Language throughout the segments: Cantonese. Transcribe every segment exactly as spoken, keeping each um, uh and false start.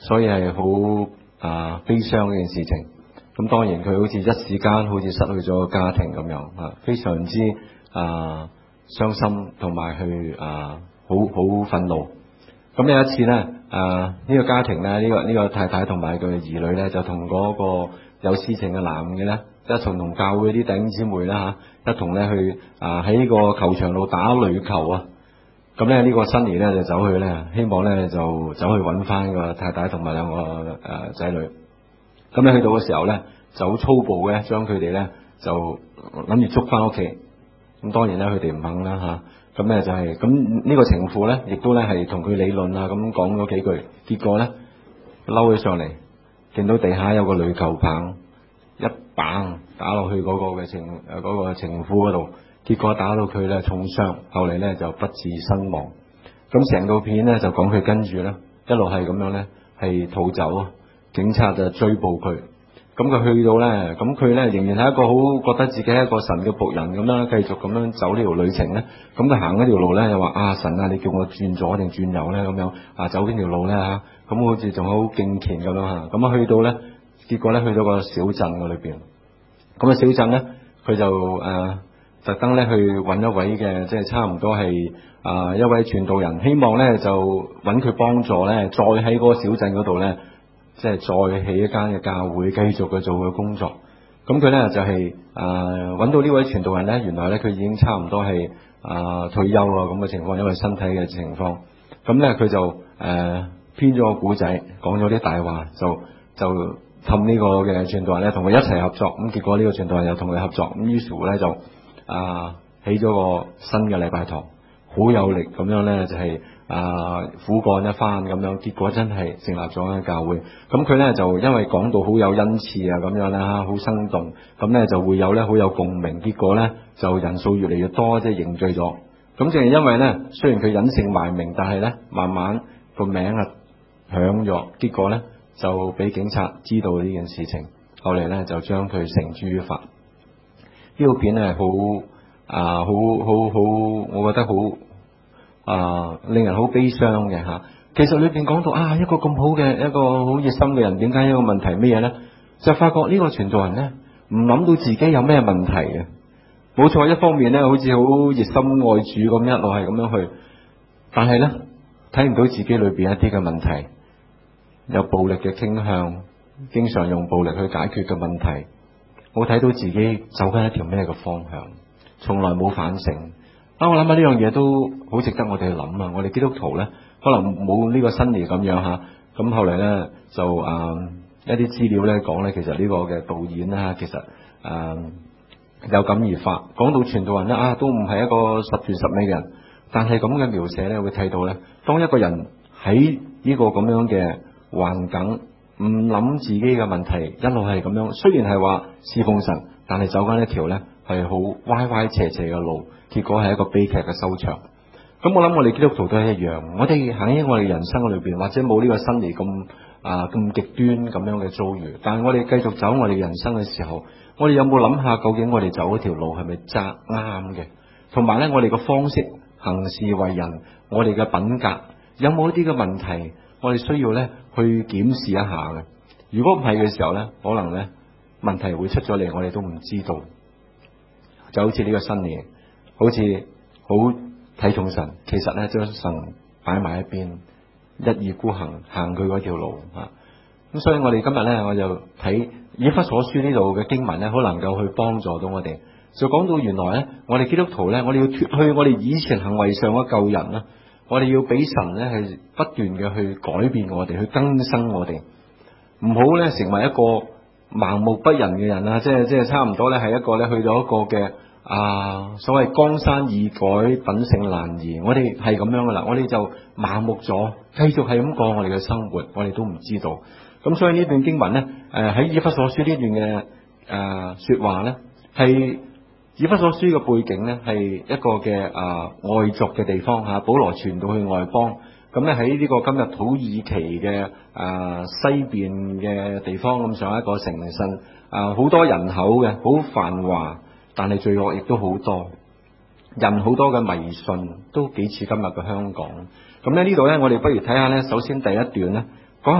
所以係好啊悲傷嘅一件事情。咁當然佢好似一時間好似失去咗家庭咁樣啊，非常之啊傷心同埋去啊好好憤怒。咁有一次咧啊呢、呢個家庭咧呢、呢個呢、呢個太太同埋佢嘅兒女咧就同嗰個有私情嘅男嘅咧一同同教會啲弟兄姊妹啦嚇一同咧去啊喺呢個球場度打壘球啊。咁咧呢個新兒咧就走去咧希望咧就走去揾翻個太太同埋兩個誒仔女。咁咧去到嘅時候咧就好粗暴嘅將佢哋咧就諗住捉翻屋企。咁當然咧佢哋唔肯啦嚇。咁咧就係咁呢個情婦咧亦都咧係同佢理論啊咁講咗幾句。結果咧嬲起上嚟，見到地下有個壘球棒，一棒打落去嗰個嘅情誒嗰個情婦嗰度，結果打到佢咧重傷，後嚟咧就不治身亡。咁成套片咧就講佢跟住咧一路係咁樣咧係逃走啊，警察就追捕佢。咁佢去到咧，咁佢咧仍然係一個好覺得自己係一個神嘅僕人咁啦，繼續咁樣走呢條旅程咧。咁佢行嗰條路咧又話啊神啊，你叫我轉左定轉右咧咁樣啊，走邊條路咧嚇？咁好似仲好敬虔咁樣嚇。咁啊去到咧，結果咧去到個小鎮嘅裏邊。咁啊小鎮咧，佢就誒特登咧去揾一位嘅，即係差唔多係啊、呃、一位傳道人，希望咧就揾佢幫助咧，再喺嗰個小鎮嗰度咧。即係再起一間嘅教會，繼續去做佢工作。咁佢咧就係誒揾到呢位傳道人咧，原來咧佢已經差唔多係啊、呃、退休啊咁嘅情況，因為身體嘅情況。咁咧佢就誒編咗個古仔，講咗啲大話，就就氹呢個嘅傳道人咧同佢一齊合作。咁結果呢個傳道人又同佢合作。咁於是乎咧就啊、呃、起咗個新嘅禮拜堂，好有力咁樣咧就係、是。啊，苦幹一番咁樣，結果真係成立咗間教會。咁佢咧就因為講到好有恩賜啊，咁樣啦，好生動，咁咧就會有咧好有共鳴。結果咧就人數越嚟越多，即係凝聚咗。咁正係因為咧，雖然佢隱姓埋名，但係咧慢慢個名啊響咗，結果咧就俾警察知道呢件事情，後嚟咧就將佢繩之於法。呢套片係好啊，好好好，我覺得好。啊，令人好悲傷嘅吓。其實裏邊講到啊，一個咁好嘅一個好熱心嘅人，點解一個問題咩嘢咧？就發覺呢個傳道人咧，唔諗到自己有咩問題嘅。冇錯，一方面咧，好似好熱心愛主咁，一路係咁樣去，但係咧睇唔到自己裏邊一啲嘅問題，有暴力嘅傾向，經常用暴力去解決嘅問題，冇睇到自己走緊一條咩嘅方向，從來冇反省。啊！我諗下呢樣嘢都好值得我哋去諗啊！我哋基督徒咧，可能冇呢個新年咁樣吓。咁後嚟咧就啊、呃、一啲資料咧講咧，其實呢個嘅導演啦，其實啊、呃、有感而發，講到傳道人咧啊，都唔係一個十全十美嘅人，但係咁嘅描寫咧，會睇到咧，當一個人喺呢個咁樣嘅環境，唔諗自己嘅問題，一路係咁樣，雖然係話侍奉神，但係走緊一條咧係好歪歪斜斜嘅路。結果係一個悲劇嘅收場。咁我諗我哋基督徒都係一樣，我哋喺我哋人生裏邊，或者冇呢個新年咁啊咁極端咁樣嘅遭遇，但係我哋繼續走我哋人生嘅時候，我哋有冇諗下究竟我哋走嗰條路係咪窄啱嘅？同埋咧，我哋嘅方式行事為人，我哋嘅品格有冇一啲嘅問題，我哋需要咧去檢視一下嘅。如果唔係嘅時候咧，可能咧問題會出咗嚟，我哋都唔知道。就好似呢個新年。好似好睇重神，其實咧將神擺埋一邊，一意孤行行佢嗰條路啊！咁所以我哋今日咧，我就睇以弗所書呢度嘅經文咧，好能夠去幫助到我哋。就講到原來咧，我哋基督徒咧，我哋要脫去我哋以前行為上嘅舊人啦，我哋要俾神咧係不斷嘅去改變我哋，去更新我哋，唔好咧成為一個盲目不仁嘅人啊！即係即係差唔多咧係一個咧去到一個嘅。啊，所謂江山易改，品性難移，我哋係咁樣噶啦，我哋就麻木咗，繼續係咁過我哋嘅生活，我哋都唔知道。咁所以呢段經文咧，誒喺以弗所書呢段嘅誒、呃、說話咧，係以弗所書嘅背景咧，係一個嘅啊、呃、外族嘅地方吓，保羅傳到去外邦，咁咧喺呢個今日土耳其嘅啊、呃、西邊嘅地方咁上一個城鎮，啊、呃、好多人口嘅，好繁華。但係罪惡亦都好多，人好多嘅迷信，都幾似今日嘅香港。咁咧呢度咧，我哋不如睇下咧，首先第一段咧，講下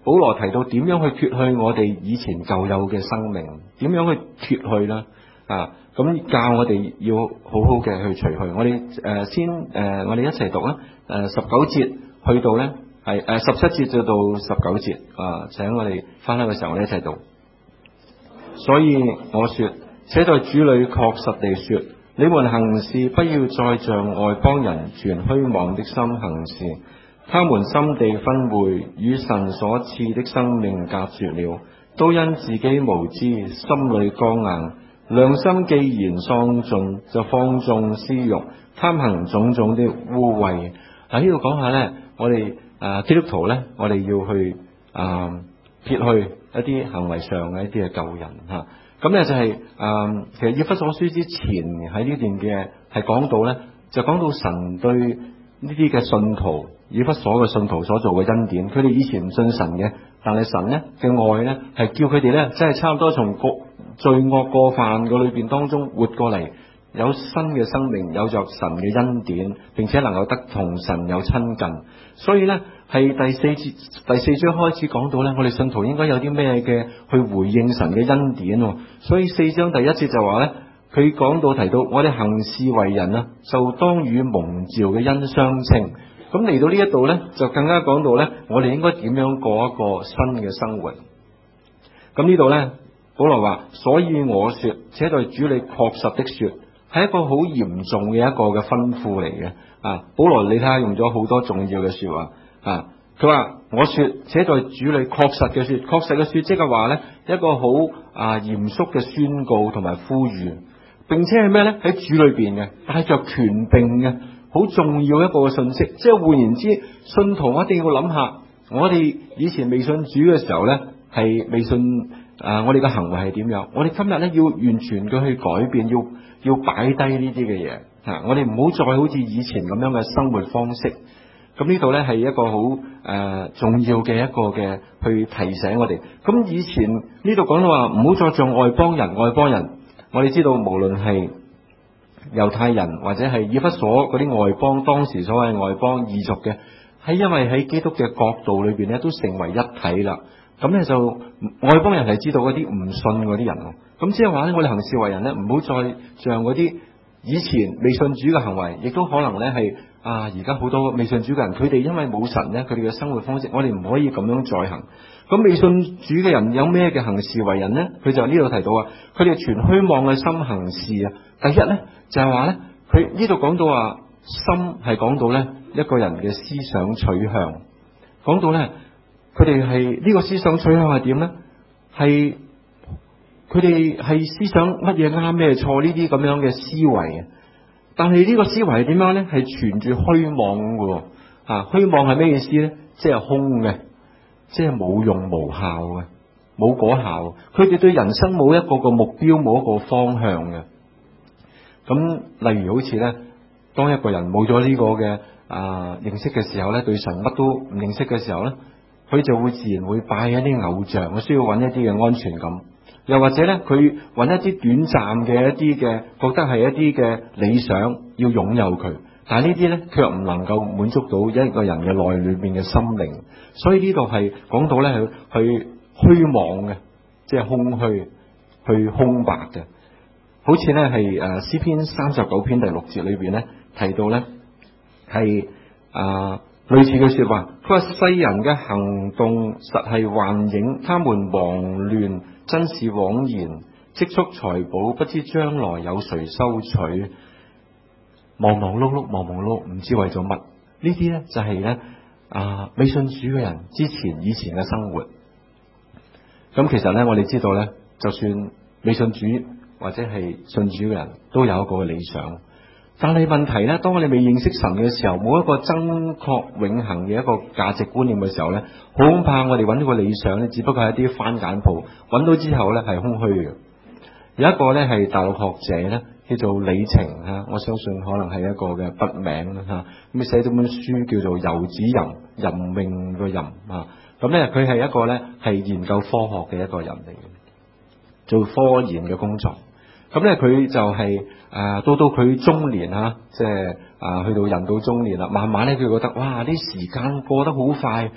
保羅提到點樣去脫去我哋以前舊有嘅生命，點樣去脫去啦？啊，咁教我哋要好好嘅去除去。我哋誒、呃、先誒、呃，我哋一齊讀啦。誒、呃，十九節去到咧係誒十七節就到十九節啊，請我哋翻去嘅時候，我哋一齊讀。所以我說，且在主裏確實地說，你們行事不要再像外邦人存虛妄的心行事，他們心地昏昧，與神所賜的生命隔絕了，都因自己無知，心裏剛硬。良心既然喪盡，就放縱私欲，貪行種種的污穢。喺呢度講下咧，我哋啊基督徒咧，我哋要去啊撇去一啲行為上嘅一啲嘅舊人吓。咁咧就係、是、啊，其實以弗所書之前喺呢段嘅係講到咧，就講到神對呢啲嘅信徒，以弗所嘅信徒所做嘅恩典。佢哋以前唔信神嘅，但係神咧嘅愛咧係叫佢哋咧，即係差唔多從過罪惡過犯嘅裏邊當中活過嚟，有新嘅生命，有着神嘅恩典，並且能夠得同神有親近。所以咧係第四節第四章開始講到咧，我哋信徒應該有啲咩嘅去回應神嘅恩典。所以四章第一節就話咧，佢講到提到我哋行事為人啊，就當與蒙召嘅恩相稱。咁嚟到呢一度咧，就更加講到咧，我哋應該點樣過一個新嘅生活。咁呢度咧，保羅話，所以我說，且在主裏確實的說，係一個好嚴重嘅一個嘅吩咐嚟嘅。啊，保羅你睇下用咗好多重要嘅說話啊。佢話我說，且在主裏確實嘅說，確實嘅說，即係話咧一個好啊嚴肅嘅宣告同埋呼籲，並且係咩咧？喺主裏邊嘅，帶着權柄嘅，好重要一個嘅信息。即係換言之，信徒一定要諗下，我哋以前未信主嘅時候咧，係未信啊，我哋嘅行為係點樣？我哋今日咧要完全嘅去改變，要要擺低呢啲嘅嘢啊！我哋唔好再好似以前咁樣嘅生活方式。咁呢度咧係一個好誒、呃、重要嘅一個嘅去提醒我哋。咁以前呢度講到話唔好再像外邦人，外邦人我哋知道無論係猶太人或者係以弗所嗰啲外邦，當時所謂外邦異族嘅，係因為喺基督嘅國度裏邊咧都成為一體啦。咁咧就外邦人係知道嗰啲唔信嗰啲人，咁即係話咧我哋行事為人咧唔好再像嗰啲以前未信主嘅行為，亦都可能咧係啊而家好多未信主嘅人，佢哋因為冇神咧，佢哋嘅生活方式，我哋唔可以咁樣再行。咁未信主嘅人有咩嘅行事為人咧？佢就呢度提到啊，佢哋存虛妄嘅心行事啊。第一咧就係話咧，佢呢度講到話心係講到咧一個人嘅思想取向，講到咧佢哋係呢個思想取向係點咧？係佢哋係思想乜嘢啱咩錯呢啲咁樣嘅思維啊。但係呢個思維係點樣咧？係存住虛妄嘅，啊虛妄係咩意思咧？即係空嘅，即係冇用無效嘅，冇果效。佢哋對人生冇一個個目標，冇一個方向嘅。咁例如好似咧，當一個人冇咗呢個嘅啊認識嘅時候咧，對神乜都唔認識嘅時候咧，佢就會自然會拜一啲偶像，佢需要揾一啲嘅安全感。又或者咧，佢揾一啲短暫嘅一啲嘅，覺得係一啲嘅理想，要擁有佢。但係呢啲咧，卻唔能夠滿足到一個人嘅內裏面嘅心靈。所以呢度係講到咧，去去虛妄嘅，即係空虛，去空白嘅。好似咧係誒詩篇三十九篇第六節裏邊咧提到咧係啊類似嘅說話，佢話世人嘅行動實係幻影，他們忙亂，真是枉然，積蓄財寶，不知將來有誰收取，忙忙碌碌，忙忙碌，唔知為咗乜。呢啲咧就係咧啊未信主嘅人之前以前嘅生活。咁其實咧，我哋知道咧，就算未信主或者係信主嘅人都有一個理想，但係問題咧，當我哋未認識神嘅時候，冇一個真確永恆嘅一個價值觀念嘅時候咧，好恐怕我哋揾到個理想咧，只不過係一啲番梘鋪，揾到之後咧係空虛嘅。有一個咧係大陸學者咧，叫做李澄吓，我相信可能係一個嘅筆名啦吓，咁寫咗本書叫做《遊子吟》，吟命個吟啊，咁咧佢係一個咧係研究科學嘅一個人嚟嘅，做科研嘅工作。咁咧佢就係、是、誒、呃、到到佢中年吓，即係啊去到人到中年啦，慢慢咧佢覺得哇啲時間過得好快，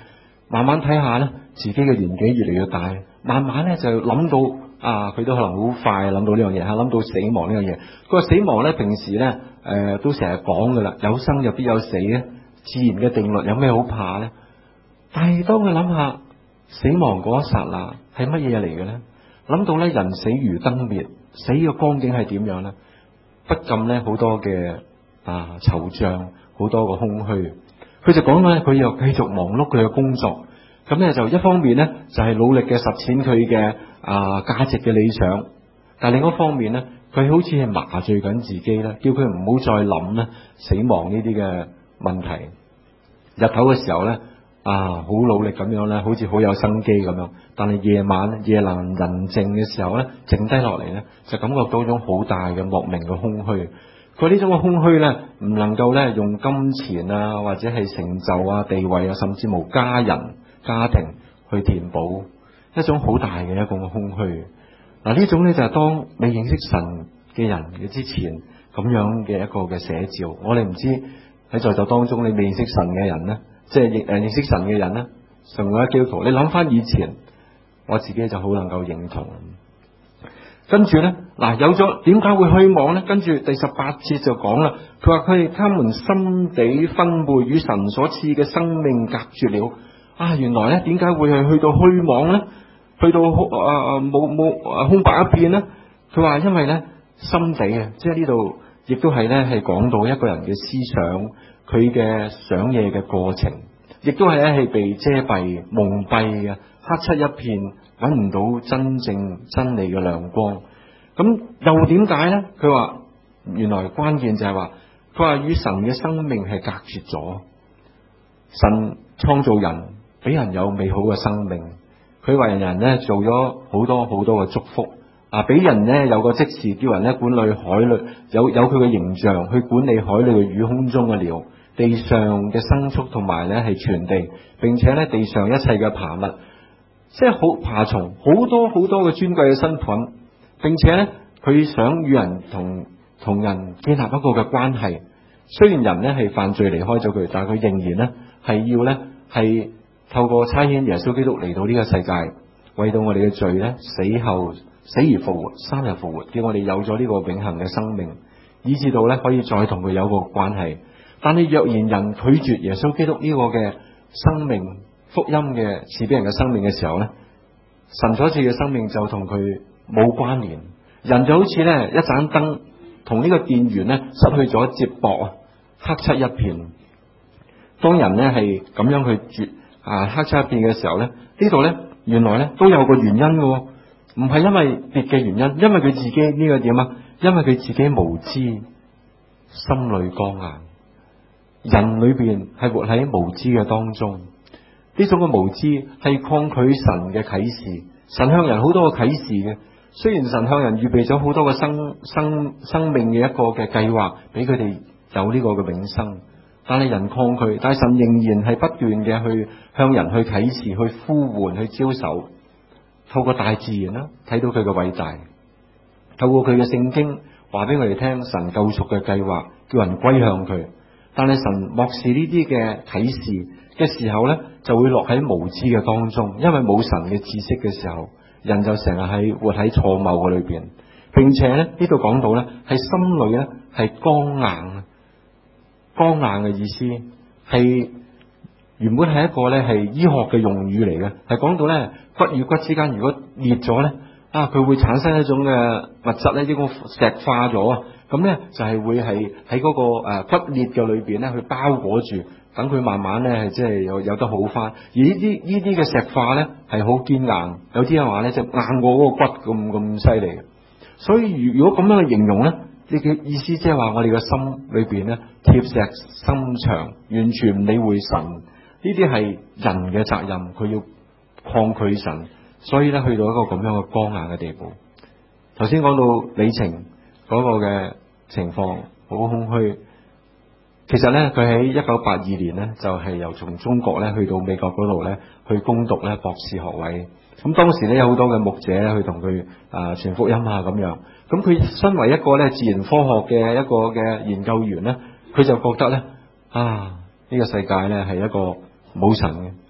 慢慢睇下咧，自己嘅年紀越嚟越大，慢慢咧就諗到啊，佢都可能好快諗到呢樣嘢嚇，諗到死亡呢樣嘢。佢話死亡咧，平時咧誒、呃、都成日講噶啦，有生就必有死咧，自然嘅定律有咩好怕咧？但係當佢諗下死亡嗰一剎那係乜嘢嚟嘅咧？諗到咧人死如燈滅，死嘅光景係點樣咧？不禁咧好多嘅啊惆悵，好多個空虛。佢就講咧，佢又繼續忙碌佢嘅工作，咁咧就一方面咧就係努力嘅實踐佢嘅啊價值嘅理想，但係另一方面咧，佢好似係麻醉緊自己咧，叫佢唔好再諗咧死亡呢啲嘅問題。日頭嘅時候咧啊，好努力咁樣咧，好似好有生機咁樣，但係夜晚夜闌人靜嘅時候咧，靜低落嚟咧，就感覺到一種好大嘅莫名嘅空虛。佢呢種嘅空虛咧，唔能夠咧用金錢啊，或者係成就啊、地位啊，甚至無家人、家庭去填補一種好大嘅一個嘅空虛。嗱，呢種咧就係當未認識神嘅人嘅之前咁樣嘅一個嘅寫照。我哋唔知喺在座當中你未認識神嘅人咧，即係認誒認識神嘅人咧，成為基督徒，你諗翻以前，我自己就好能夠認同。跟住咧，嗱有咗點解會虛妄咧？跟住第十八節就講啦，佢話佢哋他們心底分貝與神所賜嘅生命隔絕了。啊，原來咧點解會係去到虛妄咧？去到空啊冇冇空白一片咧？佢話因為咧心底啊，即係呢度亦都係咧係講到一個人嘅思想，佢嘅想嘢嘅過程，亦都係咧係被遮蔽蒙蔽嘅，黑漆一片，揾唔到真正真理嘅亮光。咁又點解咧？佢話原來關鍵就係話，佢話與神嘅生命係隔絕咗。神創造人，俾人有美好嘅生命，佢為人咧做咗好多好多嘅祝福啊！俾人咧有個職事，叫人咧管理海裏，有有佢嘅形象去管理海裏嘅魚、空中嘅鳥、地上嘅牲畜，同埋咧係全地，並且咧地上一切嘅爬物，即係好爬蟲，好多好多嘅尊貴嘅身份，並且咧佢想與人同同人建立一個嘅關係。雖然人咧係犯罪離開咗佢，但係佢仍然咧係要咧係透過差遣耶穌基督嚟到呢個世界，為到我哋嘅罪咧死後死而復活，三日復活，叫我哋有咗呢個永恆嘅生命，以至到咧可以再同佢有個關係。但係若然人拒絕耶穌基督呢個嘅生命福音嘅賜俾人嘅生命嘅時候咧，神所賜嘅生命就同佢冇關聯，人就好似咧一盞燈同呢個電源咧失去咗接駁啊，黑漆一片。當人咧係咁樣去絕啊黑漆一片嘅時候咧，呢度咧原來咧都有個原因嘅，唔係因為別嘅原因，因為佢自己呢個點啊？因為佢自己無知，心裏剛硬。人裏邊係活喺無知嘅當中，呢種嘅無知係抗拒神嘅啟示。神向人好多嘅啟示嘅，雖然神向人預備咗好多嘅生生生命嘅一個嘅計劃，俾佢哋有呢個嘅永生，但係人抗拒，但係神仍然係不斷嘅去向人去啟示、去呼喚、去招手。透過大自然啦，睇到佢嘅偉大；透過佢嘅聖經話俾我哋聽，神救贖嘅計劃，叫人歸向佢。但係神漠視呢啲嘅啟示嘅時候咧，就會落喺無知嘅當中，因為冇神嘅知識嘅時候，人就成日喺活喺錯謬嘅裏邊，並且咧呢度講到咧係心裏咧係剛硬，剛硬嘅意思係原本係一個咧係醫學嘅用語嚟嘅，係講到咧骨與骨之間如果裂咗咧啊，佢會產生一種嘅物質咧，呢個石化咗啊。咁咧就係會係喺嗰個誒骨裂嘅裏邊咧，去包裹住，等佢慢慢咧係即係有有得好翻。而呢啲呢啲嘅石化咧係好堅硬，有啲人話咧就硬過嗰個骨咁咁犀利。所以如如果咁樣嘅形容咧，呢嘅意思即係話我哋嘅心裏邊咧鐵石心腸，完全唔理會神。呢啲係人嘅責任，佢要抗拒神，所以咧去到一個咁樣嘅剛硬嘅地步。頭先講到李晴嗰個嘅情況好空虛，其實咧佢喺一九八二年咧就係、是、由從中國咧去到美國嗰度咧去攻讀咧博士學位。咁當時咧有好多嘅牧者咧去同佢啊傳福音啊咁樣。咁佢身為一個咧自然科學嘅一個嘅研究員咧，佢就覺得咧啊呢、這個世界咧係一個冇神嘅，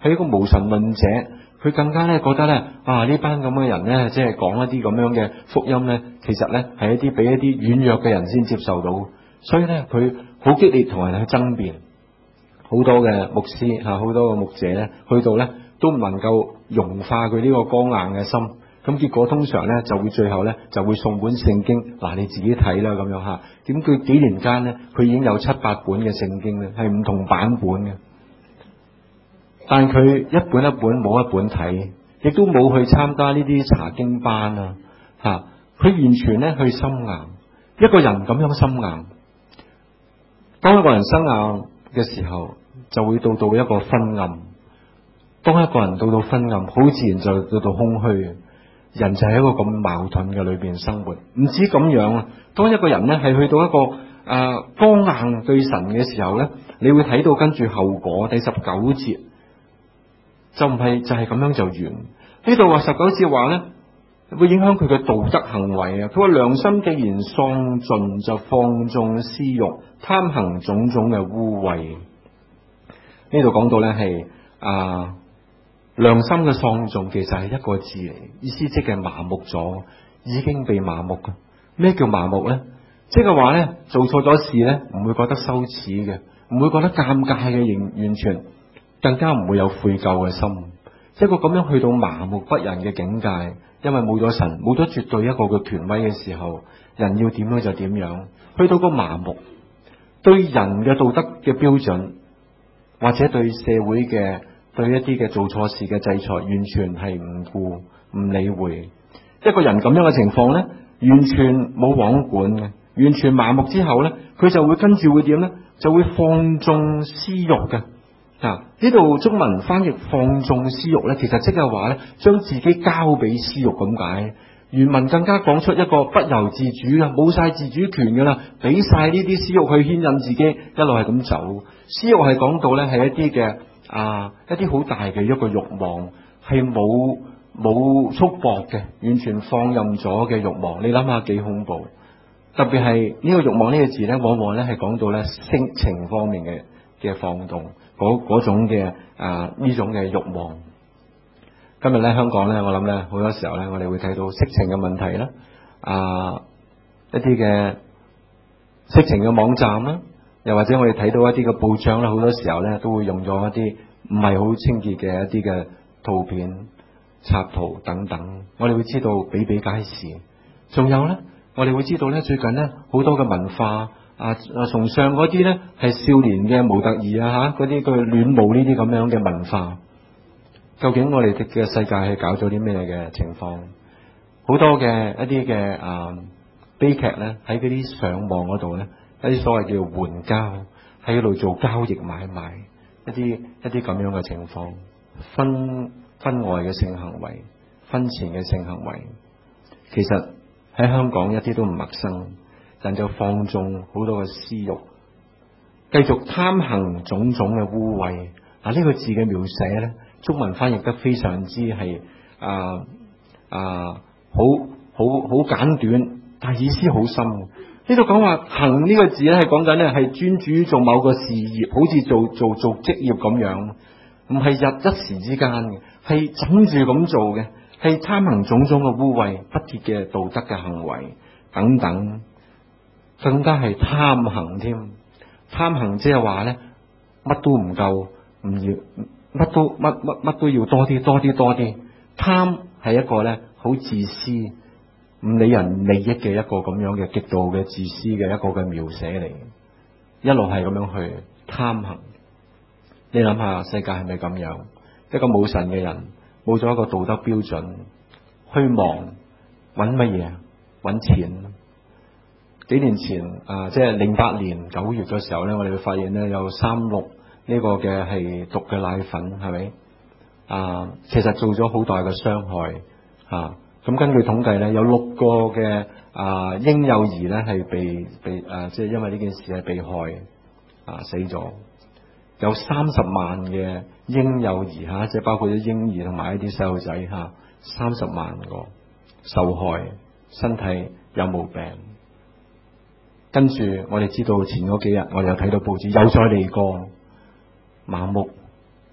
係一個無神論者，佢更加咧覺得咧啊呢班咁嘅人咧，即係講一啲咁樣嘅福音咧，其實咧係一啲俾一啲軟弱嘅人先接受到，所以咧佢好激烈同人去爭辯。好多嘅牧師吓，好多嘅牧者咧，去到咧都唔能夠融化佢呢個剛硬嘅心，咁結果通常咧就會最後咧就會送本聖經，嗱你自己睇啦咁樣吓。點佢幾年間咧，佢已經有七八本嘅聖經咧，係唔同版本嘅，但佢一本一本冇一本睇，亦都冇去參加呢啲查經班啊吓，佢完全咧去心硬。一個人咁樣心硬，當一個人心硬嘅時候，就會到到一個昏暗。當一個人到到昏暗，好自然就到到空虛。人就喺一個咁矛盾嘅裏邊生活。唔止咁樣啊，當一個人咧係去到一個誒剛、呃、硬對神嘅時候咧，你會睇到跟住後果。第十九節就唔係就係咁樣就完。呢度話十九節話咧會影響佢嘅道德行為啊。佢話良心既然喪盡，就放縱私欲，貪行種種嘅污穢。呢度講到咧係啊良心嘅喪盡，其實係一個字嚟，意思即係麻木咗，已經被麻木嘅。咩叫麻木咧？即係話咧做錯咗事咧，唔會覺得羞恥嘅，唔會覺得尷尬嘅，完全更加唔會有悔疚嘅心。一個咁樣去到麻木不仁嘅境界，因為冇咗神，冇咗絕對一個嘅權威嘅時候，人要點樣就點樣，去到個麻木，對人嘅道德嘅標準，或者對社會嘅對一啲嘅做錯事嘅制裁，完全係唔顧唔理會。一個人咁樣嘅情況咧，完全冇網管嘅，完全麻木之後咧，佢就會跟住會點咧？就會放縱私欲嘅。啊！呢度中文翻譯放縱私欲咧，其實即係話咧，將自己交俾私欲咁解。原文更加講出一個不由自主嘅，冇晒自主權噶啦，俾晒呢啲私欲去牽引自己，一路係咁走。私欲係講到咧係一啲嘅啊一啲好大嘅一個慾望，係冇冇束縛嘅，完全放任咗嘅慾望。你諗下幾恐怖？特別係呢個慾望呢個字咧，往往咧係講到咧性情方面嘅嘅放縱。嗰種嘅啊呢種嘅慾望，今日咧香港咧，我諗咧好多時候咧，我哋會睇到色情嘅問題啦，啊一啲嘅色情嘅網站啦，又或者我哋睇到一啲嘅報章啦，好多時候咧都會用咗一啲唔係好清潔嘅一啲嘅圖片、插圖等等，我哋會知道比比皆是。仲有咧，我哋會知道咧，最近咧好多嘅文化。啊！崇尚嗰啲咧係少年嘅模特兒啊，嚇嗰啲佢戀慕呢啲咁樣嘅文化，究竟我哋嘅世界係搞咗啲咩嘅情況？好多嘅一啲嘅啊悲劇咧，喺嗰啲上網嗰度咧，一啲所謂叫援交，喺嗰度做交易買賣，一啲一啲咁樣嘅情況，婚婚外嘅性行為，婚前嘅性行為，其實喺香港一啲都唔陌生。人就放縱好多嘅私欲，繼續貪行種種嘅污穢。啊，呢、這個字嘅描寫咧，中文翻譯得非常之係啊啊，好好好簡短，但係意思好深。呢度講話行呢個字咧，係講緊咧係專注於做某個事業，好似做做做職業咁樣，唔係日一時之間嘅，係枕住咁做嘅，係貪行種種嘅污穢、不潔嘅道德嘅行為等等。更加係貪行添，貪行即係話咧，乜都唔夠，唔要乜都乜乜乜都要多啲多啲多啲。貪係一個咧好自私、唔理人利益嘅一個咁樣嘅極度嘅自私嘅一個嘅描寫嚟，一路係咁樣去貪行。你諗下世界係咪咁樣？一個冇神嘅人，冇咗一個道德標準，虛妄，揾乜嘢？揾錢。幾年前啊，即係零八年九月嘅時候咧，我哋會發現咧有三鹿呢個嘅係毒嘅奶粉，係咪啊？其實做咗好大嘅傷害啊！咁根據統計咧，有六個嘅啊嬰幼兒咧係被被啊，即係因為呢件事係被害啊死咗。有三十萬嘅嬰幼兒吓，即係包括咗嬰兒同埋一啲細路仔吓，三十萬個受害，身體有毛病。跟住我哋知道前嗰幾日，我哋又睇到報紙又再嚟過，麻木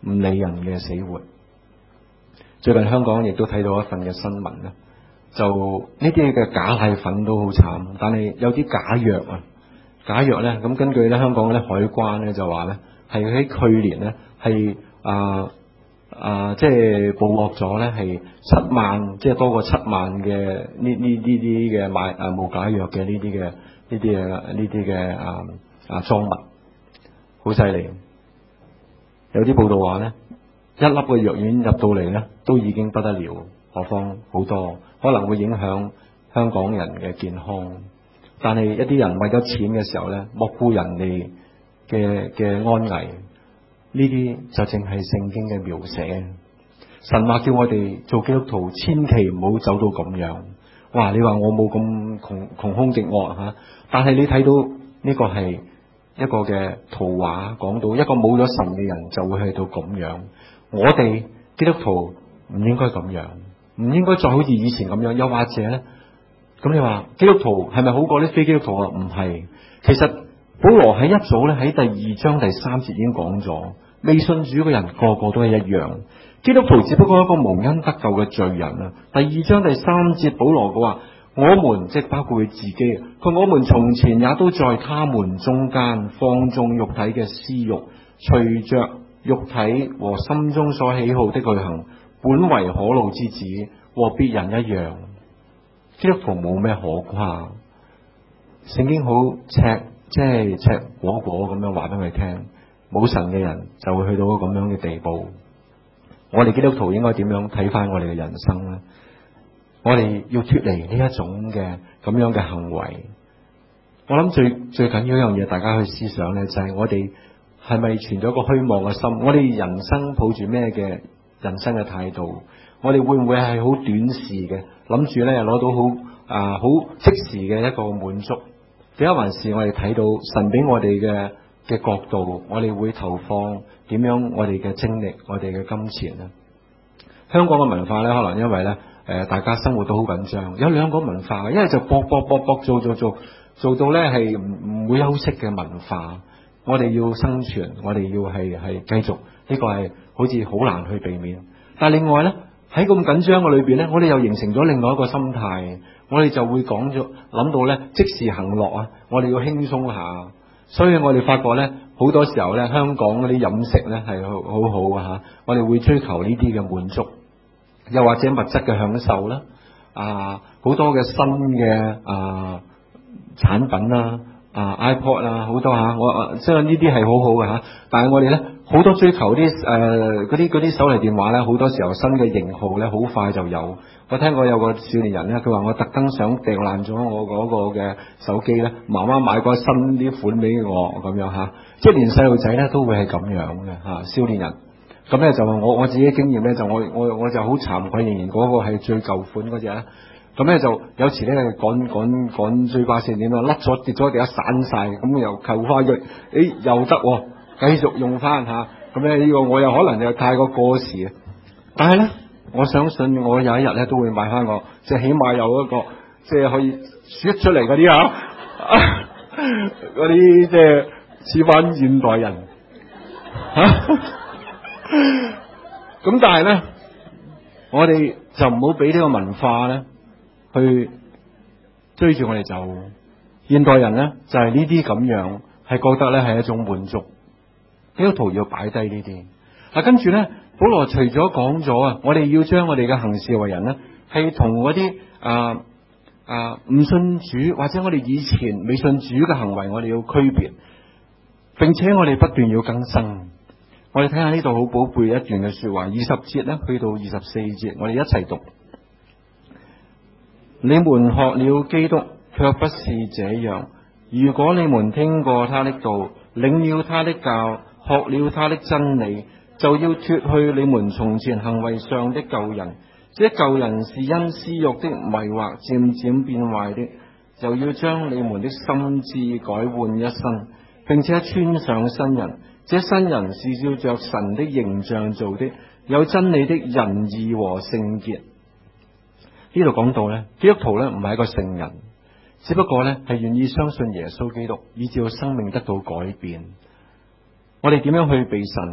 唔理人嘅死活。最近香港亦都睇到一份嘅新聞咧，就呢啲嘅假奶粉都好慘，但係有啲假藥啊，假藥咧，咁根據咧香港嘅海關咧就話咧，係喺去年咧係啊啊即係捕獲咗咧係七萬，即係多過七萬嘅呢呢呢啲嘅買啊無假藥嘅呢啲嘅呢啲嘅呢啲嘅啊啊贓物，好犀利。有啲報道話咧，一粒嘅藥丸入到嚟咧，都已經不得了，何況好多可能會影響香港人嘅健康。但係一啲人為咗錢嘅時候咧，莫顧人哋嘅嘅安危，呢啲就正係聖經嘅描寫。神話叫我哋做基督徒，千祈唔好走到咁樣。哇！你話我冇咁窮窮兇極惡吓，但係你睇到呢個係一個嘅圖畫，講到一個冇咗神嘅人就會去到咁樣。我哋基督徒唔應該咁樣，唔應該再好似以前咁樣。又或者咧，咁你話基督徒係咪好過啲非基督徒啊？唔係，其實保羅喺一早咧喺第二章第三節已經講咗，未信主嘅人個個都係一樣，基督徒只不過一個無恩得救嘅罪人啊。第二章第三節保羅嘅話，我們即係包括佢自己，佢我們從前也都在他們中間放縱肉體嘅私欲，隨着肉體和心中所喜好的去行，本為可怒之子，和別人一樣。基督徒冇咩可誇，聖經好赤，即係赤果果咁樣話俾佢聽，冇神嘅人就會去到咁樣嘅地步。我哋基督徒應該點樣睇翻我哋嘅人生呢？我哋要脫離呢一種嘅咁樣嘅行為。我諗最最緊要一樣嘢，大家去思想呢，就係我哋係咪存咗個虛妄嘅心？我哋人生抱住咩嘅人生嘅態度？我哋會唔會係好短視嘅，諗住咧攞到好啊好即時嘅一個滿足？點解還是我哋睇到神俾我哋嘅嘅角度，我哋會投放點樣我哋嘅精力、我哋嘅金錢呢？香港嘅文化咧，可能因為咧誒、呃、大家生活都好緊張，有兩個文化，一係就搏搏搏搏做做做做到咧係唔唔會休息嘅文化。我哋要生存，我哋要係係繼續，呢、這個係好似好難去避免。但係另外咧，喺咁緊張嘅裏邊咧，我哋又形成咗另外一個心態，我哋就會講咗諗到咧即時行樂啊，我哋要輕鬆下。所以我哋發覺咧，好多時候咧，香港嗰啲飲食咧係好好好啊吓，我哋會追求呢啲嘅滿足，又或者物質嘅享受啦，啊好多嘅新嘅啊產品啦。啊 iPod 啊好多吓，我即係呢啲係好好嘅吓，但係我哋咧好多追求啲誒嗰啲嗰啲手提電話咧，好多時候新嘅型號咧好快就有。我聽過有個少年人咧，佢話我特登想掉爛咗我嗰個嘅手機咧，媽媽買個新啲款俾我咁樣吓，即係連細路仔咧都會係咁樣嘅吓，少年人。咁咧就話我我自己經驗咧，就我我我就好慚愧，仍然嗰個係最舊款嗰隻咧。咁咧就有時咧趕趕趕追巴士點樣甩咗跌咗地下散晒，咁又扣翻佢，誒又得、哦，繼續用翻吓。咁咧呢個我又可能又太過過時啊。但係咧，我相信我有一日咧都會買翻個，即係起碼有一個即係可以說出嚟嗰啲啊，嗰啲即係似翻現代人吓。咁但係咧，我哋就唔好俾呢個文化咧。去追住我哋走，現代人咧就係呢啲咁樣，係覺得咧係一種滿足。基督徒要擺低呢啲。嗱，跟住咧，保羅除咗講咗啊，我哋要將我哋嘅行事為人咧，係同嗰啲啊啊唔信主或者我哋以前未信主嘅行為，我哋要區別，並且我哋不斷要更新。我哋睇下呢度好寶貝一段嘅說話，二十節咧去到二十四節，我哋一齊讀。你們學了基督，卻不是這樣。如果你們聽過他的道，領了他的教，學了他的真理，就要脫去你們從前行為上的舊人。這舊人是因私欲的迷惑漸漸變壞的，就要將你們的心志改換一新，並且穿上新人。這新人是照着神的形象做的，有真理的仁義和聖潔。呢度講到咧，基督徒咧唔係一個聖人，只不過咧係願意相信耶穌基督，以致到生命得到改變。我哋點樣去被神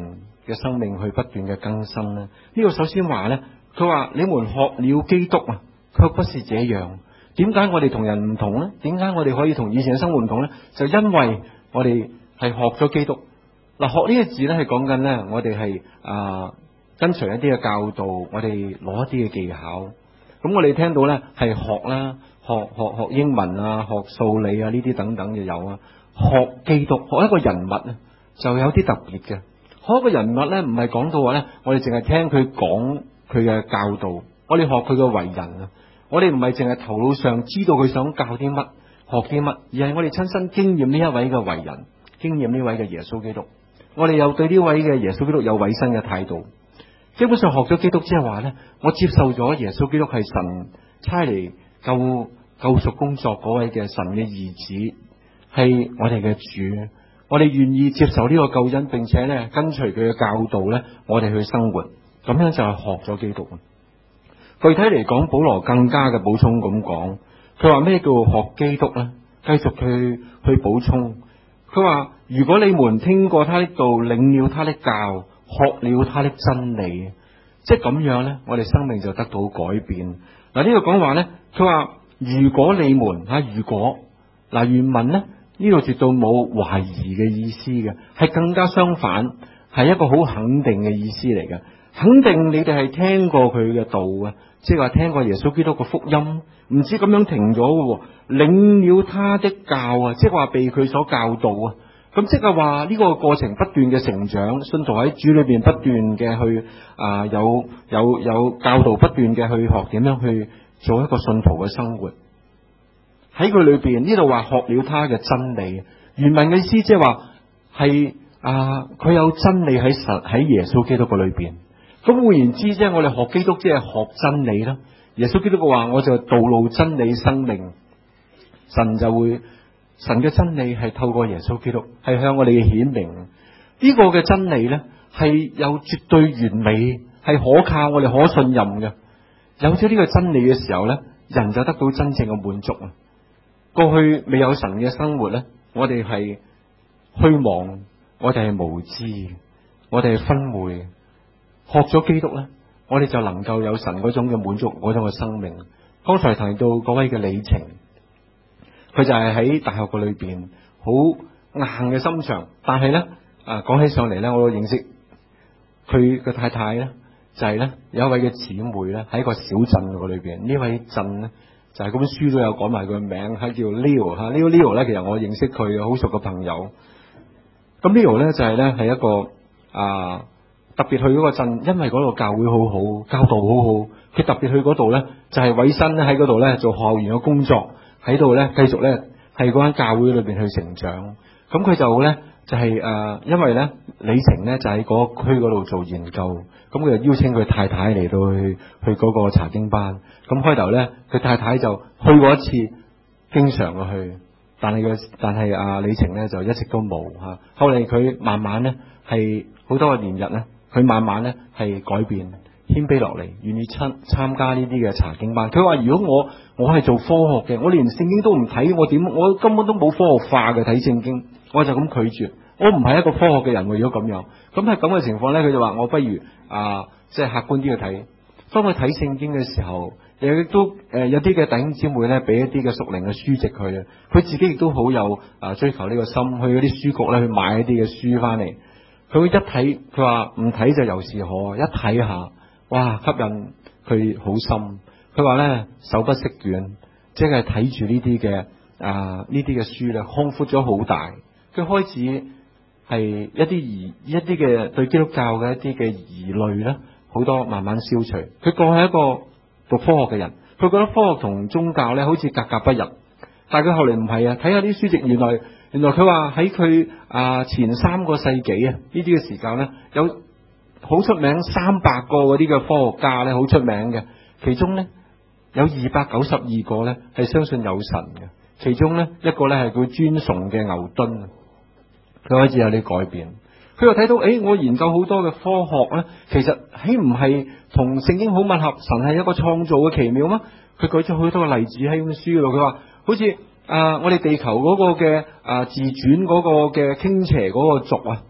嘅生命去不斷嘅更新呢？呢、這個首先話呢，佢話你們學了基督啊，卻不是這樣。點解我哋同人唔同呢？點解我哋可以同以前嘅生活唔同呢？就因為我哋係學咗基督。嗱，學呢個字咧係講緊咧，我哋係啊跟隨一啲嘅教導，我哋攞一啲嘅技巧。咁我哋聽到咧係學啦，學學學英文啊，學數理啊呢啲等等就有啊。學基督，學一個人物咧就有啲特別嘅。學一個人物咧唔係講到話咧，我哋淨係聽佢講佢嘅教導，我哋學佢嘅為人啊。我哋唔係淨係頭腦上知道佢想教啲乜，學啲乜，而係我哋親身經驗呢一位嘅為人，經驗呢位嘅耶穌基督。我哋又對呢位嘅耶穌基督有委身嘅態度。基本上學咗基督之後話咧，我接受咗耶穌基督係神差嚟救救贖工作嗰位嘅神嘅兒子，係我哋嘅主。我哋願意接受呢個救恩，並且咧跟隨佢嘅教導咧，我哋去生活。咁樣就係學咗基督。具體嚟講，保羅更加嘅補充咁講，佢話咩叫學基督咧？繼續去去補充，佢話如果你們聽過他的道，領了他的教，學了他的真理，即係咁樣咧，我哋生命就得到改變。嗱，呢個講話咧，佢話如果你們吓，如果嗱原文咧呢度絕對冇懷疑嘅意思嘅，係更加相反，係一個好肯定嘅意思嚟嘅。肯定你哋係聽過佢嘅道嘅，即係話聽過耶穌基督嘅福音，唔知咁樣停咗嘅，領了他的教啊，即係話被佢所教導啊。咁即係話呢個過程不斷嘅成長，信徒喺主裏邊不斷嘅去啊、呃、有有有教導，不斷嘅去學點樣去做一個信徒嘅生活。喺佢裏邊呢度話學了他嘅真理，原文嘅意思即係話係啊佢有真理喺神喺耶穌基督嘅裏邊。咁換言之，即係我哋學基督，即係學真理啦。耶穌基督嘅話，我就道路、真理、生命。神就會，神嘅真理係透過耶穌基督，係向我哋嘅顯明。呢、這個嘅真理咧，係有絕對完美，係可靠，我哋可信任嘅。有咗呢個真理嘅時候咧，人就得到真正嘅滿足啊！過去未有神嘅生活咧，我哋係虛妄，我哋係無知，我哋係昏昧。學咗基督咧，我哋就能夠有神嗰種嘅滿足，嗰種嘅生命。剛才提到嗰位嘅李晴，佢就係喺大學嘅裏邊好硬嘅心腸，但係咧啊講起上嚟咧，我都認識佢嘅太太咧，就係、是、咧有一位嘅姊妹咧喺一個小鎮嗰裏邊。呢位鎮咧就係、是、嗰本書都有講埋佢嘅名，係叫 Leo 吓。呢個 Leo 咧，其實我認識佢嘅好熟嘅朋友。咁 Leo 咧就係咧係一個啊。特別去嗰個鎮，因為嗰度教會好好，教導好好，佢特別去嗰度咧，就係委身咧喺嗰度咧做學園嘅工作，喺度咧繼續咧係嗰間教會裏邊去成長。咁佢就咧就係、是、誒、呃，因為咧李晴咧就喺嗰個區嗰度做研究，咁佢就邀請佢太太嚟到去去嗰個查經班。咁開頭咧，佢太太就去過一次，經常嘅去，但係佢但係阿李晴咧就一直都冇吓。後嚟佢慢慢咧係好多個年日咧。佢慢慢咧係改變，謙卑落嚟，願意參參加呢啲嘅查經班。佢話：如果我我係做科學嘅，我連聖經都唔睇，我點我根本都冇科學化嘅睇聖經，我就咁拒絕。我唔係一個科學嘅人。如果咁樣，咁喺咁嘅情況咧，佢就話：我不如啊，即係客觀啲去睇。當佢睇聖經嘅時候，亦都誒有啲嘅弟兄姊妹咧，俾一啲嘅屬靈嘅書籍佢啊，佢自己亦都好有啊追求呢個心，去嗰啲書局咧去買一啲嘅書翻嚟。佢一睇，佢話唔睇就尤是可，一睇下，哇，吸引佢好深。佢話咧手不釋卷，即係睇住呢啲嘅啊呢啲嘅書咧，擴闊咗好大。佢開始係一啲疑一啲嘅對基督教嘅一啲嘅疑慮咧，好多慢慢消除。佢過係一個讀科學嘅人，佢覺得科學同宗教咧好似格格不入。但係佢後嚟唔係啊，睇下啲書籍，原來。原來佢話喺佢啊前三個世紀啊呢啲嘅時間咧，有好出名三百個嗰啲嘅科學家咧，好出名嘅。其中咧有二百九十二個咧係相信有神嘅，其中咧一個咧係佢尊崇嘅牛頓。佢開始有啲改變，佢又睇到，誒、欸，我研究好多嘅科學咧，其實豈唔係同聖經好吻合？神係一個創造嘅奇妙嗎？佢舉咗好多個例子喺本書度，佢話好似。啊！我哋地球嗰個嘅啊自轉嗰個嘅傾斜嗰個軸啊，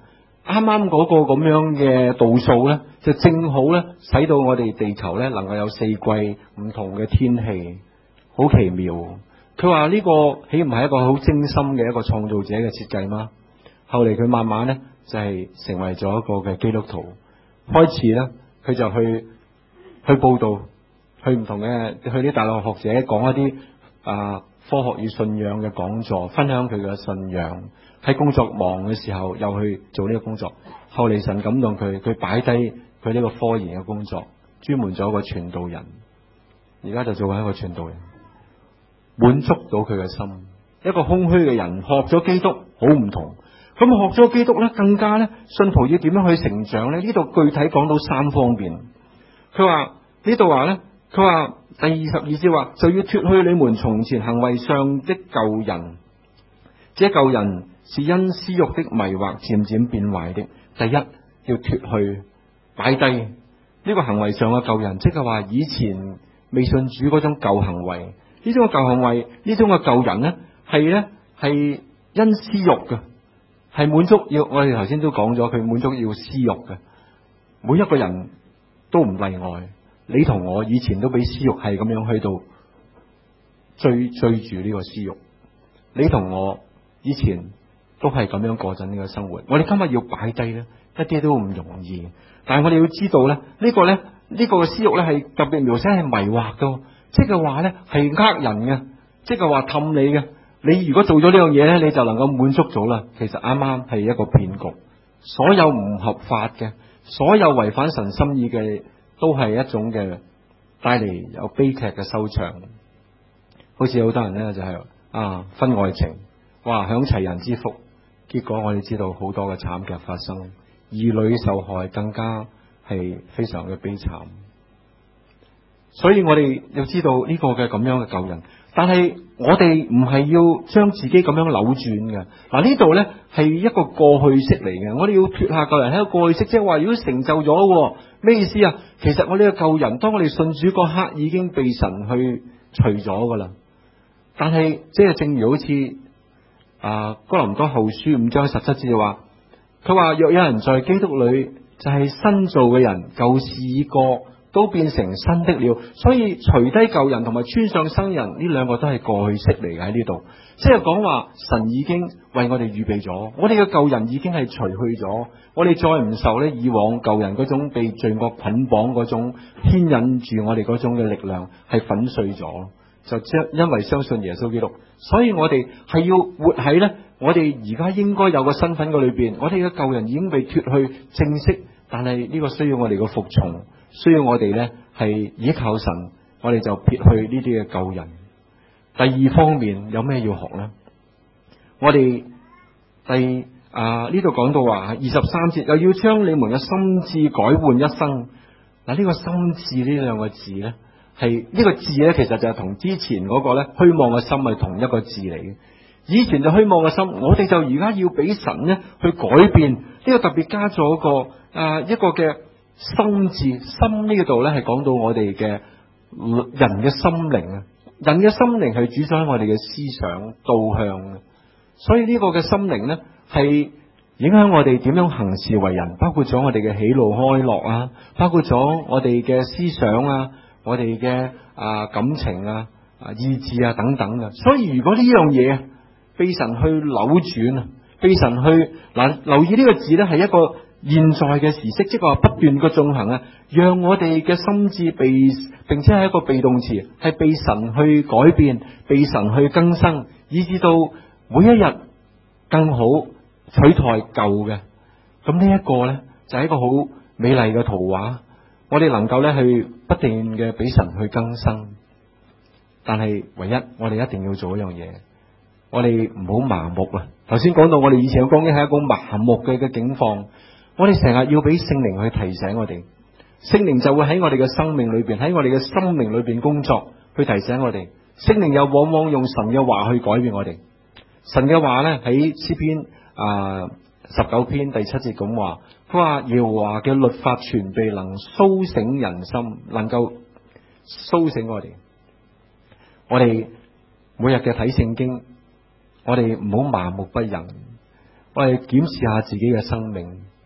啱啱嗰個咁樣嘅度數咧，就正好咧，使到我哋地球咧能夠有四季唔同嘅天氣，好奇妙。佢話呢個豈唔係一個好精心嘅一個創造者嘅設計嗎？後嚟佢慢慢咧就係、是、成為咗一個嘅基督徒，開始咧佢就去去報道，去唔同嘅去啲大陸學者講一啲啊科學與信仰嘅講座，分享佢嘅信仰。喺工作忙嘅時候，又去做呢個工作。後嚟神感動佢，佢擺低佢呢個科研嘅工作，專門做一個傳道人。而家就做緊一個傳道人，滿足到佢嘅心。一個空虛嘅人學咗基督好唔同。咁學咗基督咧，更加咧，信徒要點樣去成長咧？呢度具體講到三方面。佢話呢度話咧，佢話第二十二節話就要脫去你們從前行為上的舊人，這舊人是因私欲的迷惑漸漸變壞的。第一要脫去擺低呢個行為上嘅舊人，即係話以前未信主嗰種舊行為。呢種嘅舊行為，呢種嘅舊人呢，係咧係因私欲嘅，係滿足要我哋頭先都講咗，佢滿足要私欲嘅。每一個人都唔例外，你同我以前都俾私欲係咁樣去到追追住呢個私欲，你同我以前都係咁樣過緊呢個生活。我哋今日要擺低咧，一啲都唔容易。但係我哋要知道咧，呢個咧呢個嘅私欲咧係特別描寫係迷惑噶，即係話咧係呃人嘅，即係話氹你嘅。你如果做咗呢樣嘢咧，你就能夠滿足咗啦。其實啱啱係一個騙局，所有唔合法嘅，所有違反神心意嘅，都係一種嘅帶嚟有悲劇嘅收場。好似好多人咧就係、是、啊婚外情，哇享齊人之福，結果我哋知道好多嘅慘劇發生，兒女受害更加係非常嘅悲慘。所以我哋要知道呢個嘅咁樣嘅舊人，但係我哋唔係要將自己咁樣扭轉嘅。嗱，呢度咧係一個過去式嚟嘅，我哋要脫下舊人係一個過去式，即係話如果成就咗，咩意思啊？其實我呢個舊人，當我哋信主嗰刻已經被神去除咗噶啦。但係即係正如好似啊哥林多後書五章十七節就話，佢話若有人在基督裏，就係、是、新造嘅人，舊事已過，都變成新的了。所以除低舊人同埋穿上新人，呢兩個都係過去式嚟嘅。喺呢度即係講話神已經為我哋預備咗，我哋嘅舊人已經係除去咗，我哋再唔受咧以往舊人嗰種被罪惡捆綁嗰種牽引住我哋嗰種嘅力量係粉碎咗，就即因為相信耶穌基督。所以我哋係要活喺咧我哋而家應該有個身份嘅裏邊，我哋嘅舊人已經被脫去正式，但係呢個需要我哋嘅服從，需要我哋咧係依靠神，我哋就撇去呢啲嘅舊人。第二方面有咩要學咧？我哋第啊呢度講到話二十三節，又要將你們嘅心志改換一生。嗱，呢個心志呢兩個字咧，係呢個字咧，其實就係同之前嗰個咧虛妄嘅心係同一個字嚟嘅。以前就虛妄嘅心，我哋就而家要俾神咧去改變。呢個特別加咗一個啊一個嘅心志，心呢度咧係講到我哋嘅人嘅心靈啊。人嘅心靈係主宰我哋嘅思想導向嘅，所以呢個嘅心靈咧係影響我哋點樣行事為人，包括咗我哋嘅喜怒哀樂啊，包括咗我哋嘅思想啊，我哋嘅啊感情啊、啊意志啊等等嘅。所以如果呢樣嘢被神去扭轉啊，被神去嗱留意呢個字咧係一個現在嘅時式，即係話不斷嘅進行啊，讓我哋嘅心智被，並且係一個被動詞，係被神去改變，被神去更新，以至到每一日更好取代舊嘅。咁呢一個咧就係、是、一個好美麗嘅圖畫，我哋能夠咧去不斷嘅俾神去更新。但係唯一我哋一定要做一樣嘢，我哋唔好麻木啊！頭先講到我哋以前嘅光景係一個麻木嘅嘅境況。我哋成日要俾聖靈去提醒我哋，聖靈就會喺我哋嘅生命裏邊，喺我哋嘅心靈裏邊工作，去提醒我哋。聖靈又往往用神嘅話去改變我哋。神嘅話咧喺詩篇啊十九篇第七節咁話，佢話耶和華嘅律法全備，能蘇醒人心，能夠蘇醒我哋。我哋每日嘅睇聖經，我哋唔好麻木不仁。我哋檢視下自己嘅生命，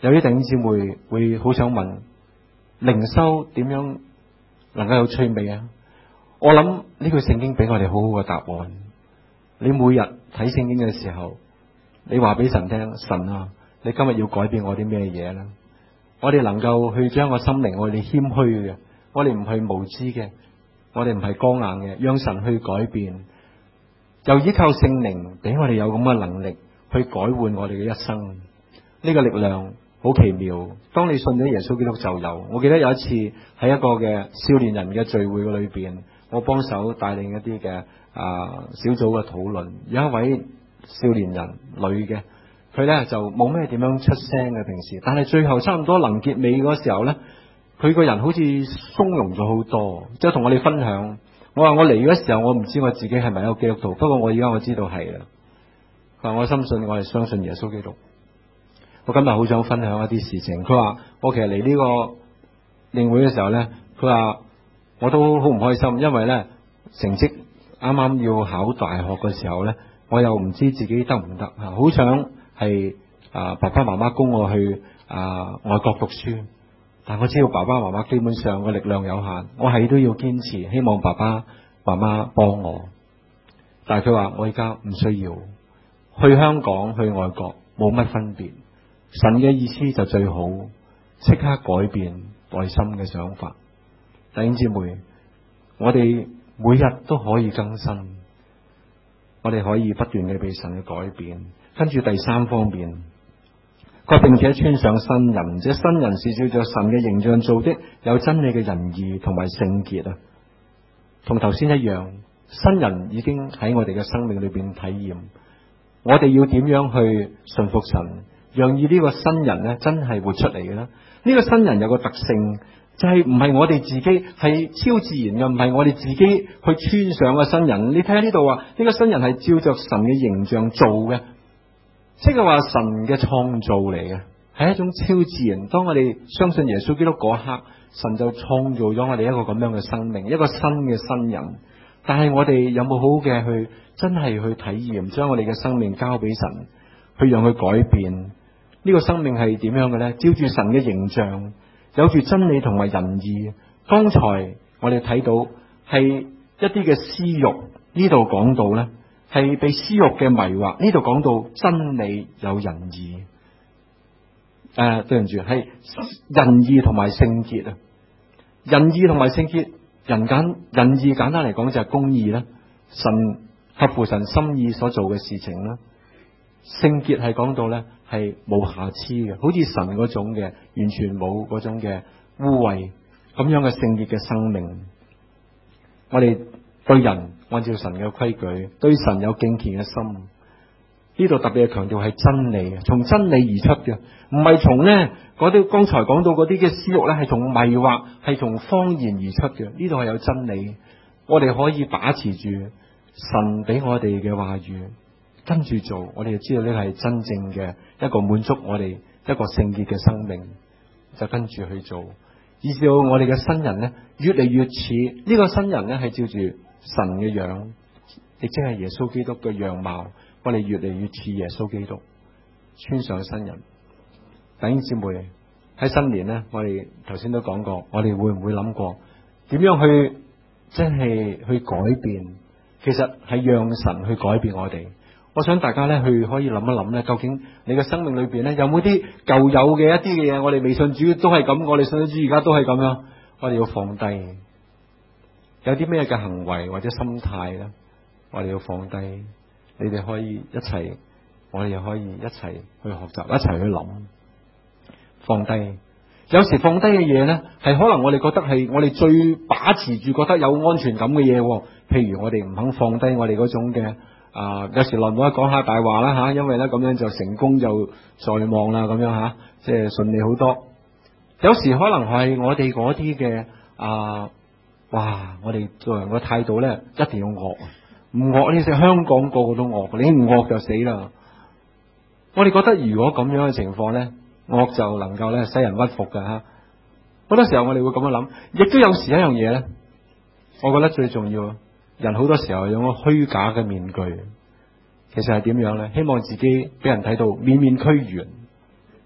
有啲弟兄姊妹會好想問，靈修點樣能夠有趣味啊？我諗呢句聖經俾我哋好好嘅答案。你每日睇聖經嘅時候，你話俾神聽，神啊，你今日要改變我啲咩嘢咧？我哋能夠去將個心靈，我哋謙虛嘅，我哋唔係無知嘅，我哋唔係剛硬嘅，讓神去改變，又依靠聖靈俾我哋有咁嘅能力去改換我哋嘅一生。呢個力量好奇妙，當你信咗耶穌基督就有。我記得有一次喺一個嘅少年人嘅聚會嘅裏邊，我幫手帶領一啲嘅啊小組嘅討論，有一位少年人女嘅，佢咧就冇咩點樣出聲嘅平時，但係最後差唔多臨結尾嗰時候咧，佢個人好似鬆容咗好多，即係同我哋分享。我話我嚟嗰時候，我唔知我自己係咪一個基督徒，不過我而家我知道係啦。佢話我深信我係相信耶穌基督。我今日好想分享一啲事情。佢話我其實嚟呢個營會嘅時候咧，佢話我都好唔開心，因為咧成績啱啱要考大學嘅時候咧，我又唔知自己得唔得啊，好想係啊爸爸媽媽供我去啊外國讀書，但我知道爸爸媽媽基本上個力量有限，我係都要堅持，希望爸爸媽媽幫我。但係佢話我而家唔需要去香港去外國冇乜分別。神嘅意思就最好，即刻改變內心嘅想法。弟兄姊妹，我哋每日都可以更新，我哋可以不斷嘅被神嘅改變。跟住第三方面，佢並且穿上新人，這新人是照着神嘅形象做的，有真理嘅仁義同埋聖潔啊，同頭先一樣，新人已經喺我哋嘅生命裏邊體驗。我哋要點樣去順服神？讓以呢個新人咧，真係活出嚟嘅啦。呢個新人有個特性，就係唔係我哋自己，係超自然嘅，唔係我哋自己去穿上嘅新人。你睇下呢度話，呢個新人係照着神嘅形象做嘅，即係話神嘅創造嚟嘅，係一種超自然。當我哋相信耶穌基督嗰刻，神就創造咗我哋一個咁樣嘅生命，一個新嘅新人。但係我哋有冇好好嘅去真係去體驗，將我哋嘅生命交俾神，去讓佢改變？呢個生命係點樣嘅咧？照住神嘅形象，有住真理同埋仁義。剛才我哋睇到係一啲嘅私欲，呢度講到咧係被私欲嘅迷惑，呢度講到真理有仁義。誒、呃，對唔住，係仁義同埋聖潔啊！仁義同埋聖潔，人簡仁義簡單嚟講就係公義啦，神合乎神心意所做嘅事情啦。聖潔係講到咧係冇瑕疵嘅，好似神嗰種嘅完全冇嗰種嘅污穢咁樣嘅聖潔嘅生命。我哋對人按照神嘅規矩，對神有敬虔嘅心。呢度特別係強調係真理，從真理而出嘅，唔係從咧嗰啲剛才講到嗰啲嘅私欲咧，係從迷惑，係從謊言而出嘅。呢度係有真理，我哋可以把持住神俾我哋嘅話語。跟住做，我哋就知道呢個係真正嘅一個滿足我哋一個聖潔嘅生命，就跟住去做，以至到我哋嘅新人咧越嚟越似呢個新人咧係照住神嘅樣，亦即係耶穌基督嘅樣貌，我哋越嚟越似耶穌基督，穿上新人。弟兄姊妹喺新年咧，我哋頭先都講過，我哋會唔會諗過點樣去真係去改變？其實係讓神去改變我哋。我想大家咧去可以諗一諗咧，究竟你嘅生命裏邊咧有冇啲舊有嘅一啲嘅嘢？我哋未信主都係咁，我哋信咗主而家都係咁樣。我哋要放低，有啲咩嘅行為或者心態咧，我哋要放低。你哋可以一齊，我哋又可以一齊去學習，一齊去諗放低。有時放低嘅嘢咧，係可能我哋覺得係我哋最把持住、覺得有安全感嘅嘢。譬如我哋唔肯放低我哋嗰種嘅。啊，有時耐唔耐講下大話啦吓，因為咧咁樣就成功就在望啦，咁樣吓，即係順利好多。有時可能係我哋嗰啲嘅啊，哇！我哋做人嘅態度咧，一定要惡，唔惡呢？食香港個個都惡，你唔惡就死啦。我哋覺得如果咁樣嘅情況咧，惡就能夠咧使人屈服㗎吓。好多時候我哋會咁樣諗，亦都有時一樣嘢咧，我覺得最重要。人好多時候用個虛假嘅面具，其實係點樣咧？希望自己俾人睇到面面俱圓，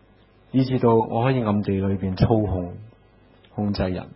以至到我可以暗地裏邊操控控制人。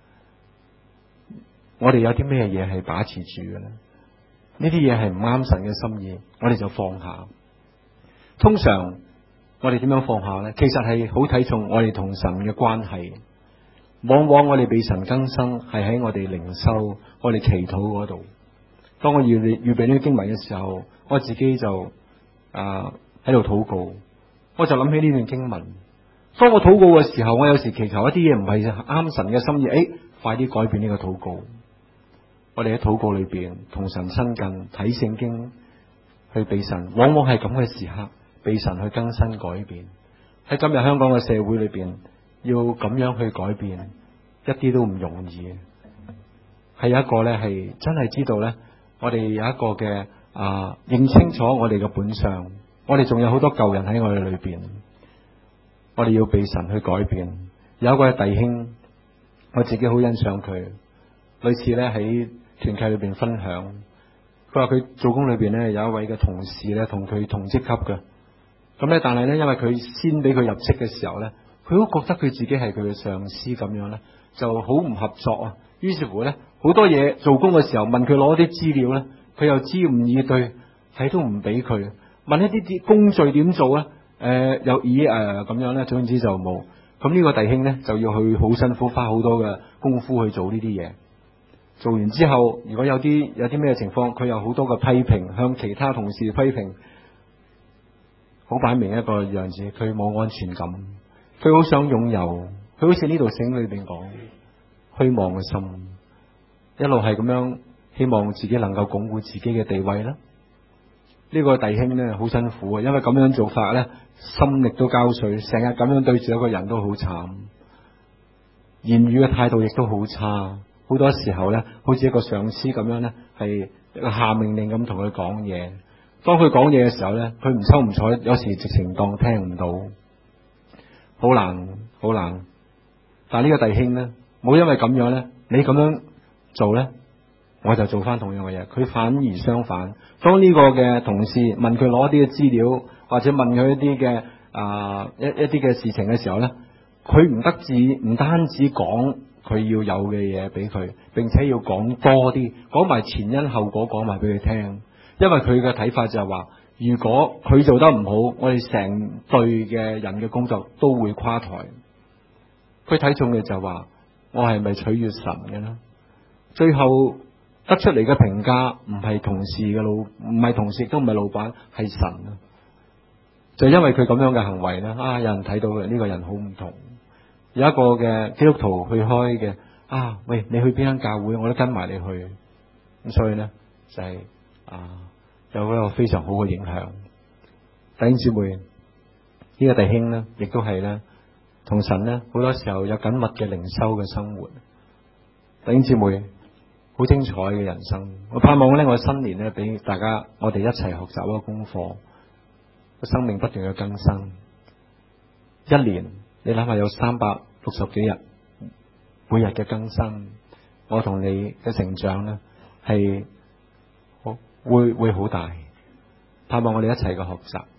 我哋有啲咩嘢係把持住嘅咧？呢啲嘢係唔啱神嘅心意，我哋就放下。通常我哋點樣放下咧？其實係好睇重我哋同神嘅關係。往往我哋被神更新係喺我哋靈修、我哋祈禱嗰度。當我預備預備呢啲經文嘅時候，我自己就啊喺度禱告，我就諗起呢段經文。當我禱告嘅時候，我有時祈求一啲嘢唔係啱神嘅心意，誒，快啲改變呢個禱告。我哋喺禱告裏邊同神親近，睇聖經，去被神，往往係咁嘅時刻，被神去更新改變。喺今日香港嘅社會裏邊，要咁樣去改變，一啲都唔容易。係有一個咧，係真係知道咧，我哋有一個嘅啊，認清楚我哋嘅本相，我哋仲有好多舊人喺我哋裏邊，我哋要被神去改變。有一個弟兄，我自己好欣賞佢，類似咧喺團契裏邊分享，佢話佢做工裏邊咧有一位嘅同事咧同佢同職級嘅，咁咧但係咧因為佢先俾佢入職嘅時候咧，佢都覺得佢自己係佢嘅上司咁樣咧，就好唔合作啊。於是乎咧，好多嘢做工嘅時候問佢攞啲資料咧，佢又知唔以對，係都唔俾佢。問一啲啲工序點做咧，誒、呃、又以誒咁樣咧，總之就冇。咁呢個弟兄咧就要去好辛苦，花好多嘅功夫去做呢啲嘢。做完之後，如果有啲有啲咩情況，佢有好多嘅批評，向其他同事批評，好擺明一個樣子，佢冇安全感，佢好想擁有，佢好似呢度聖經裏邊講虛妄嘅心，一路係咁樣希望自己能夠鞏固自己嘅地位啦。呢個弟兄咧好辛苦啊，因為咁樣做法咧，心力都交瘁，成日咁樣對住一個人都好慘，言語嘅態度亦都好差。好多時候咧，好似一個上司咁樣咧，係一個下命令咁同佢講嘢。當佢講嘢嘅時候咧，佢唔抽唔睬，有時直情當聽唔到，好難好難。但係呢個弟兄咧，冇因為咁樣咧，你咁樣做咧，我就做翻同樣嘅嘢。佢反而相反，當呢個嘅同事問佢攞一啲嘅資料，或者問佢一啲嘅啊一一啲嘅事情嘅時候咧，佢唔得止唔單止講佢要有嘅嘢俾佢，並且要講多啲，講埋前因後果，講埋俾佢聽。因為佢嘅睇法就係話，如果佢做得唔好，我哋成隊嘅人嘅工作都會垮台。佢睇重嘅就係話，我係咪取悅神嘅呢？最後得出嚟嘅評價唔係同事嘅老，唔係同事亦都唔係老闆，係神啊！就因為佢咁樣嘅行為咧，啊，有人睇到嘅呢個人好唔同。有一個嘅基督徒去開嘅，啊，喂，你去邊間教會，我都跟埋你去。咁所以咧就係、是、啊，有一個非常好嘅影響。弟兄姊妹，呢、這個弟兄咧，亦都係咧，同神咧好多時候有緊密嘅靈修嘅生活。弟兄姊妹，好精彩嘅人生。我盼望咧，我新年咧俾大家，我哋一齊學習一個功課，個生命不斷嘅更新。一年你諗下有三百六十幾日，每日嘅更新，我同你嘅成長咧係好會會好大。盼望我哋一齊嘅學習。